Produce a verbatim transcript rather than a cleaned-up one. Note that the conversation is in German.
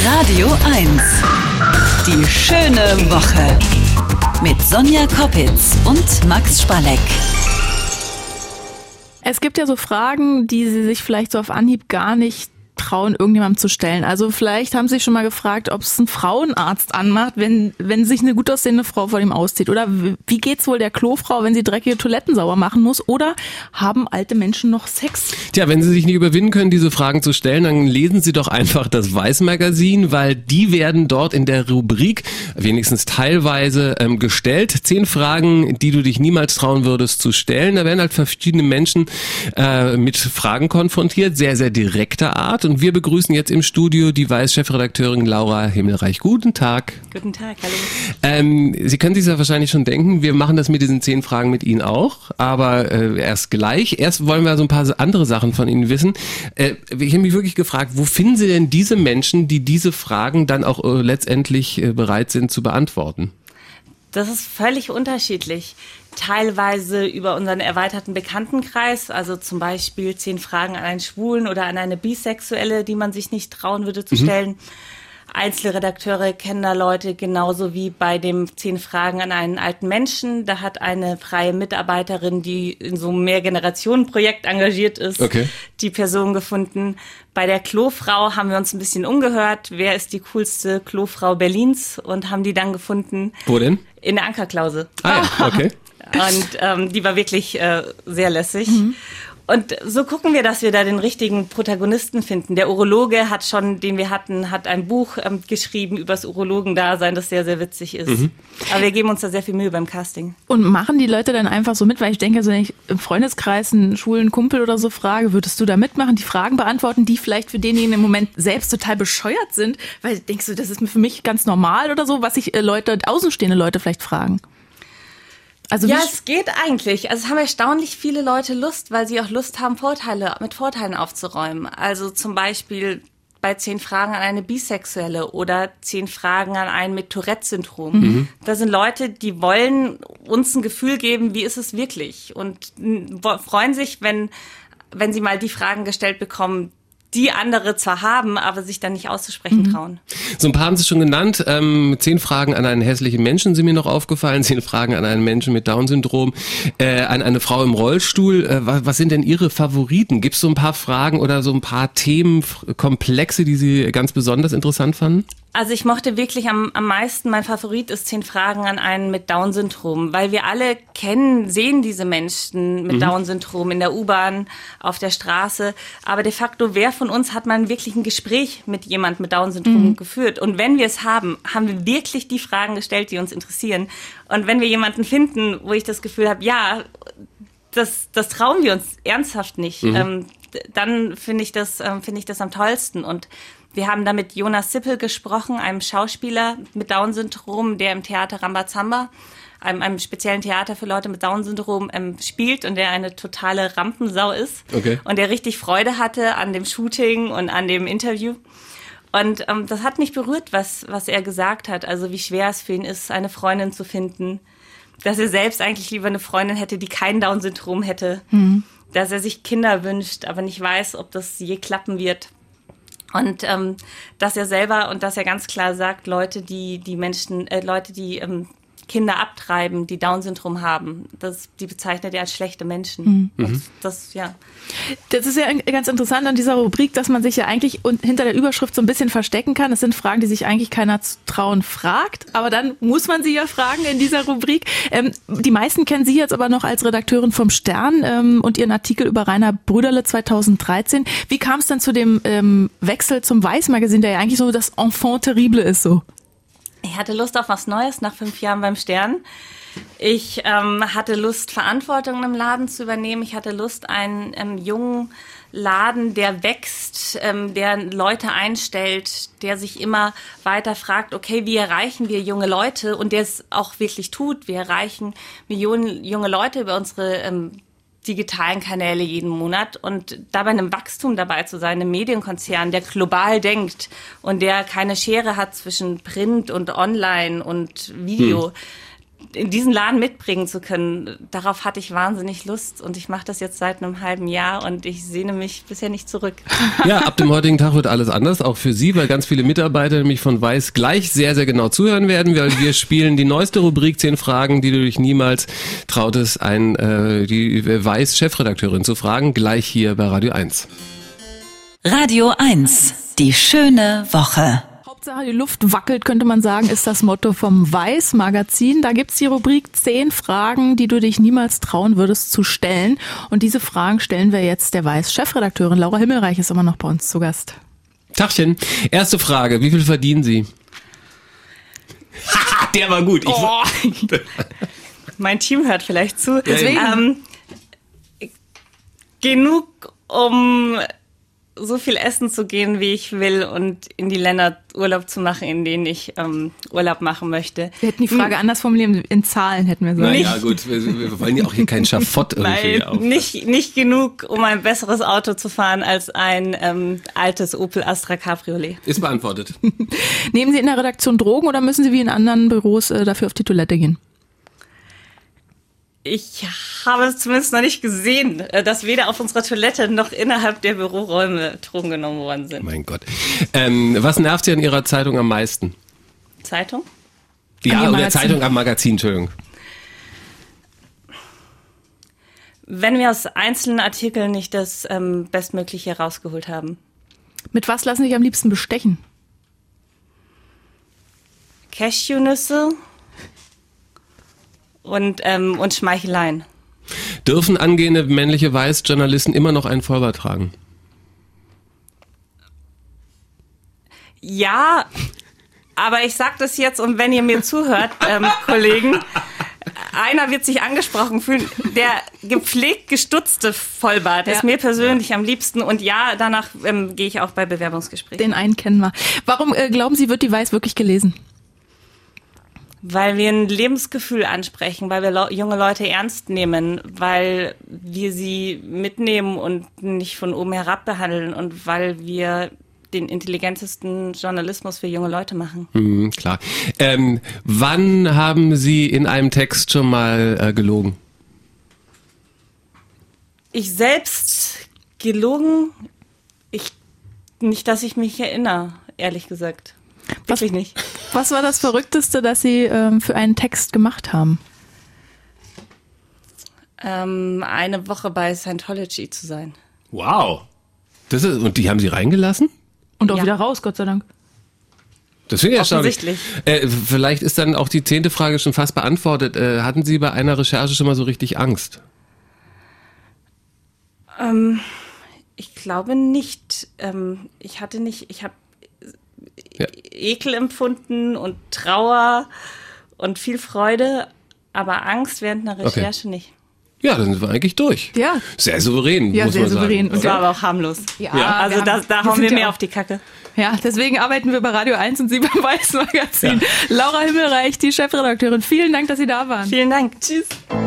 Radio eins. Die schöne Woche. Mit Sonja Koppitz und Max Spalleck. Es gibt ja so Fragen, die Sie sich vielleicht so auf Anhieb gar nicht trauen, irgendjemandem zu stellen. Also vielleicht haben Sie sich schon mal gefragt, ob es ein Frauenarzt anmacht, wenn wenn sich eine gut aussehende Frau vor ihm auszieht. Oder wie geht's wohl der Klofrau, wenn sie dreckige Toiletten sauber machen muss? Oder haben alte Menschen noch Sex? Tja, wenn Sie sich nicht überwinden können, diese Fragen zu stellen, dann lesen Sie doch einfach das Weiß-Magazin, weil die werden dort in der Rubrik wenigstens teilweise ähm, gestellt. Zehn Fragen, die du dich niemals trauen würdest zu stellen. Da werden halt verschiedene Menschen äh, mit Fragen konfrontiert, sehr, sehr direkter Art. Und wir begrüßen jetzt im Studio die Weiß-Chefredakteurin Laura Himmelreich. Guten Tag. Guten Tag, hallo. Ähm, Sie können sich ja wahrscheinlich schon denken, wir machen das mit diesen zehn Fragen mit Ihnen auch, aber äh, erst gleich. Erst wollen wir so ein paar andere Sachen von Ihnen wissen. Äh, ich habe mich wirklich gefragt, wo finden Sie denn diese Menschen, die diese Fragen dann auch äh, letztendlich äh, bereit sind zu beantworten? Das ist völlig unterschiedlich. Teilweise über unseren erweiterten Bekanntenkreis, also zum Beispiel zehn Fragen an einen Schwulen oder an eine Bisexuelle, die man sich nicht trauen würde zu stellen. Mhm. Einzelredakteure kennen da Leute, genauso wie bei dem zehn Fragen an einen alten Menschen. Da hat eine freie Mitarbeiterin, die in so einem Mehrgenerationen-Projekt engagiert ist, okay. die Person gefunden. Bei der Klofrau haben wir uns ein bisschen umgehört. Wer ist die coolste Klofrau Berlins? Und haben die dann gefunden. Wo denn? In der Ankerklause. Ah ja, okay. Und ähm, die war wirklich äh, sehr lässig. Mhm. Und so gucken wir, dass wir da den richtigen Protagonisten finden. Der Urologe hat schon, den wir hatten, hat ein Buch ähm, geschrieben über das Urologendasein, das sehr, sehr witzig ist. Mhm. Aber wir geben uns da sehr viel Mühe beim Casting. Und machen die Leute dann einfach so mit? Weil ich denke, so wenn ich im Freundeskreis einen schwulen Kumpel oder so frage, würdest du da mitmachen, die Fragen beantworten, die vielleicht für denjenigen im Moment selbst total bescheuert sind? Weil denkst du, das ist für mich ganz normal oder so, was sich äh, Leute, außenstehende Leute vielleicht fragen? Also ja, es geht eigentlich. Also es haben erstaunlich viele Leute Lust, weil sie auch Lust haben, Vorteile mit Vorteilen aufzuräumen. Also zum Beispiel bei zehn Fragen an eine Bisexuelle oder zehn Fragen an einen mit Tourette-Syndrom. Mhm. Da sind Leute, die wollen uns ein Gefühl geben, wie ist es wirklich? Und freuen sich, wenn, wenn sie mal die Fragen gestellt bekommen, die andere zwar haben, aber sich dann nicht auszusprechen mhm. trauen. So ein paar haben Sie schon genannt. Ähm, zehn Fragen an einen hässlichen Menschen sind mir noch aufgefallen. Zehn Fragen an einen Menschen mit Down-Syndrom. Äh, an eine Frau im Rollstuhl. Äh, was, was sind denn Ihre Favoriten? Gibt es so ein paar Fragen oder so ein paar Themenkomplexe, die Sie ganz besonders interessant fanden? Also ich mochte wirklich am, am meisten, mein Favorit ist zehn Fragen an einen mit Down-Syndrom, weil wir alle kennen, sehen diese Menschen mit mhm. Down-Syndrom in der U-Bahn, auf der Straße, aber de facto, wer von uns hat mal wirklich ein Gespräch mit jemand mit Down-Syndrom mhm. geführt? Und wenn wir es haben, haben wir wirklich die Fragen gestellt, die uns interessieren. Und wenn wir jemanden finden, wo ich das Gefühl habe, ja, das, das trauen wir uns ernsthaft nicht, mhm. ähm, dann finde ich das, ähm, finde ich das am tollsten. Und wir haben da mit Jonas Sippel gesprochen, einem Schauspieler mit Down-Syndrom, der im Theater Rambazamba, einem, einem speziellen Theater für Leute mit Down-Syndrom, ähm, spielt und der eine totale Rampensau ist. Okay. Und der richtig Freude hatte an dem Shooting und an dem Interview. Und ähm, das hat mich berührt, was, was er gesagt hat. Also wie schwer es für ihn ist, eine Freundin zu finden. Dass er selbst eigentlich lieber eine Freundin hätte, die kein Down-Syndrom hätte. Mhm. Dass er sich Kinder wünscht, aber nicht weiß, ob das je klappen wird. Und ähm, dass er selber und dass er ganz klar sagt, Leute, die die Menschen, äh, Leute, die ähm, Kinder abtreiben, die Down-Syndrom haben, das, die bezeichnet er als schlechte Menschen. Mhm. Und das, ja. Das ist ja ganz interessant an dieser Rubrik, dass man sich ja eigentlich hinter der Überschrift so ein bisschen verstecken kann. Es sind Fragen, die sich eigentlich keiner zu trauen fragt, aber dann muss man sie ja fragen in dieser Rubrik. Ähm, die meisten kennen Sie jetzt aber noch als Redakteurin vom Stern ähm, und Ihren Artikel über Rainer Brüderle zweitausenddreizehn. Wie kam es denn zu dem ähm, Wechsel zum Weiß-Magazin, der ja eigentlich so das Enfant terrible ist so? Ich hatte Lust auf was Neues nach fünf Jahren beim Stern. Ich ähm, hatte Lust, Verantwortung im Laden zu übernehmen. Ich hatte Lust, einen ähm, jungen Laden, der wächst, ähm, der Leute einstellt, der sich immer weiter fragt, okay, wie erreichen wir junge Leute? Und der es auch wirklich tut. Wir erreichen Millionen junge Leute über unsere ähm, digitalen Kanäle jeden Monat und dabei einem Wachstum dabei zu sein, einem Medienkonzern, der global denkt und der keine Schere hat zwischen Print und Online und Video. Hm. in diesen Laden mitbringen zu können, darauf hatte ich wahnsinnig Lust und ich mache das jetzt seit einem halben Jahr und ich sehne mich bisher nicht zurück. Ja, ab dem heutigen Tag wird alles anders, auch für Sie, weil ganz viele Mitarbeiter nämlich von Weiß gleich sehr, sehr genau zuhören werden, weil wir spielen die neueste Rubrik, zehn Fragen, die du dich niemals trautest, ein, äh, die Weiß-Chefredakteurin zu fragen, gleich hier bei Radio eins. Radio eins, die schöne Woche. Hauptsache die Luft wackelt, könnte man sagen, ist das Motto vom Weiß-Magazin. Da gibt's die Rubrik zehn Fragen, die du dich niemals trauen würdest zu stellen. Und diese Fragen stellen wir jetzt der Weiß-Chefredakteurin. Laura Himmelreich ist immer noch bei uns zu Gast. Tachchen, erste Frage, wie viel verdienen Sie? Haha, der war gut. Ich Oh. Mein Team hört vielleicht zu. Deswegen. Ähm, genug, um so viel essen zu gehen, wie ich will und in die Länder Urlaub zu machen, in denen ich ähm, Urlaub machen möchte. Wir hätten die Frage hm. anders formulieren, in Zahlen hätten wir sagen. Ja gut, wir, wir wollen ja auch hier kein Schafott irgendwie. Nein, nicht, nicht genug, um ein besseres Auto zu fahren als ein ähm, altes Opel Astra Cabriolet. Ist beantwortet. Nehmen Sie in der Redaktion Drogen oder müssen Sie wie in anderen Büros äh, dafür auf die Toilette gehen? Ich habe es zumindest noch nicht gesehen, dass weder auf unserer Toilette noch innerhalb der Büroräume Drogen genommen worden sind. Mein Gott. Ähm, was nervt Sie an Ihrer Zeitung am meisten? Zeitung? Ja, An oder Magazin. Zeitung am Magazin, Entschuldigung. Wenn wir aus einzelnen Artikeln nicht das ähm, Bestmögliche herausgeholt haben. Mit was lassen Sie sich am liebsten bestechen? Cashewnüsse und, ähm, und Schmeicheleien. Dürfen angehende männliche Weiß-Journalisten immer noch einen Vollbart tragen? Ja, aber ich sag das jetzt und wenn ihr mir zuhört, ähm, Kollegen, einer wird sich angesprochen fühlen. Der gepflegt gestutzte Vollbart Ja. ist mir persönlich am liebsten und ja, danach ähm, gehe ich auch bei Bewerbungsgesprächen. Den einen kennen wir. Warum äh, glauben Sie, wird die Weiß wirklich gelesen? Weil wir ein Lebensgefühl ansprechen, weil wir lo- junge Leute ernst nehmen, weil wir sie mitnehmen und nicht von oben herab behandeln und weil wir den intelligentesten Journalismus für junge Leute machen. Mhm, klar. Ähm, wann haben Sie in einem Text schon mal äh, gelogen? Ich selbst gelogen, ich nicht, dass ich mich erinnere, ehrlich gesagt. Wirklich nicht. Was war das Verrückteste, das Sie ähm, für einen Text gemacht haben? Ähm, eine Woche bei Scientology zu sein. Wow. Das ist, und die haben Sie reingelassen? Und auch Ja. wieder raus, Gott sei Dank. Das finde ich erstaunlich. Offensichtlich. Äh, vielleicht ist dann auch die zehnte Frage schon fast beantwortet. Äh, hatten Sie bei einer Recherche schon mal so richtig Angst? Ähm, ich glaube nicht. Ähm, ich hatte nicht, ich habe Ja. Ekel empfunden und Trauer und viel Freude, aber Angst während einer Recherche Okay. nicht. Ja, dann sind wir eigentlich durch. Ja. Sehr souverän, Ja, muss sehr man souverän. sagen. Und Das war aber auch harmlos. Ja, Also wir da, haben- da wir hauen sind wir ja mehr auch- auf die Kacke. Ja, deswegen arbeiten wir bei Radio eins und Sie beim Weiß-Magazin. Laura Himmelreich, die Chefredakteurin. Vielen Dank, dass Sie da waren. Vielen Dank. Tschüss.